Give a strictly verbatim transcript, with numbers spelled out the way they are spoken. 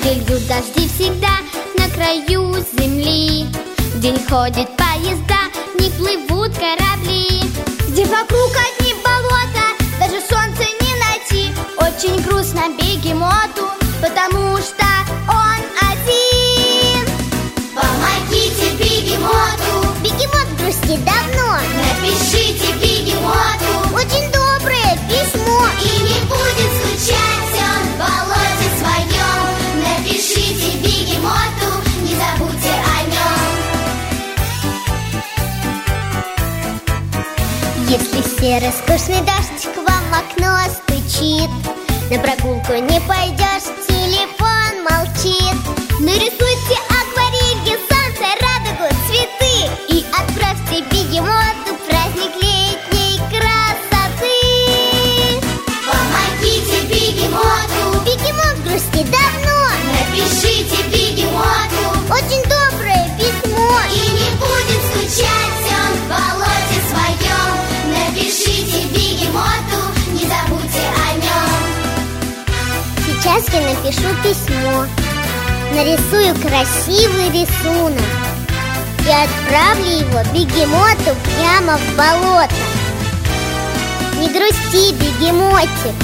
где льют дожди всегда на краю земли, где не ходят поезда, не плывут корабли, где вокруг одни болота, даже солнца не найти. Очень грустно бегемоту, потому что он один. Помогите бегемоту. Бегемот грустит давно. Напишите бегемоту очень доброе письмо. И не будет скучать он в болоте своем. Напишите бегемоту, не забудьте о нем. Если серый скучный дождь к вам в окно стучит, на прогулку не пойдешь, телефон молчит. Нарисуйте акварелью солнце, радугу, цветы и отправьте бегемоту праздник летней красоты. Помогите бегемоту. Бегемот грустит давно. Напишите бегемоту очень доброе письмо. И не будет скучать он в болоте своем. Напишите бегемоту, не забудьте о нем. Сейчас я напишу письмо, нарисую красивый рисунок и отправлю его бегемоту прямо в болото. Не грусти, бегемотик,